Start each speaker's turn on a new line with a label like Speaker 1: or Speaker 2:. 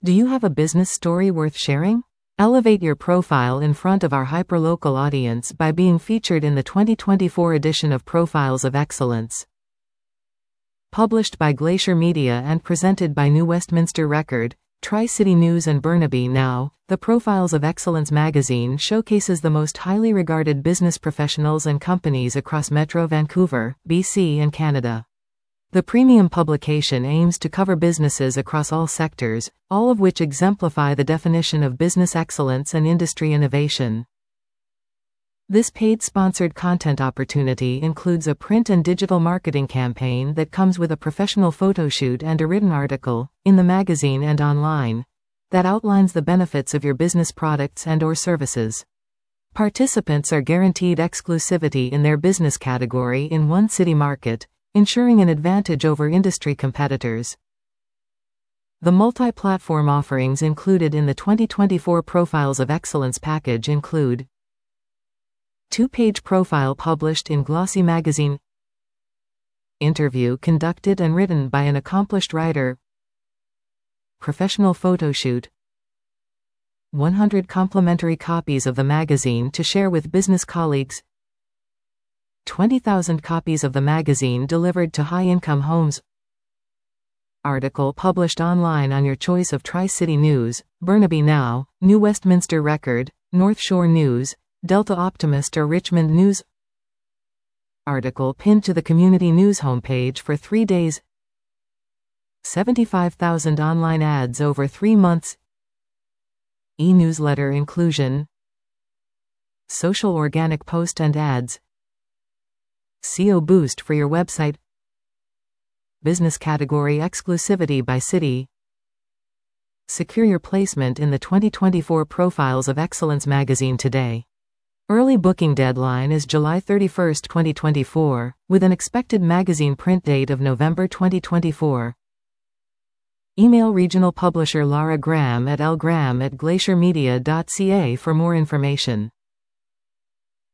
Speaker 1: Do you have a business story worth sharing? Elevate your profile in front of our hyperlocal audience by being featured in the 2024 edition of Profiles of Excellence. Published by Glacier Media and presented by New Westminster Record, Tri-City News and Burnaby Now, the Profiles of Excellence magazine showcases the most highly regarded business professionals and companies across Metro Vancouver, BC and Canada. The premium publication aims to cover businesses across all sectors, all of which exemplify the definition of business excellence and industry innovation. This paid sponsored content opportunity includes a print and digital marketing campaign that comes with a professional photo shoot and a written article, in the magazine and online, that outlines the benefits of your business products and/or services. Participants are guaranteed exclusivity in their business category in one city market, ensuring an advantage over industry competitors. The multi-platform offerings included in the 2024 Profiles of Excellence package include: two-page profile published in Glossy magazine, interview conducted and written by an accomplished writer, professional photo shoot, 100 complimentary copies of the magazine to share with business colleagues, 20,000 copies of the magazine delivered to high-income homes. Article published online on your choice of Tri-City News, Burnaby Now, New Westminster Record, North Shore News, Delta Optimist or Richmond News. Article pinned to the Community News homepage for 3 days. 75,000 online ads over 3 months. E-newsletter inclusion. Social organic post and ads. SEO boost for your website. Business category exclusivity by city. Secure your placement in the 2024 Profiles of Excellence magazine today. Early booking deadline is July 31, 2024, with an expected magazine print date of November 2024. Email regional publisher Lara Graham at lgraham@glaciermedia.ca for more information.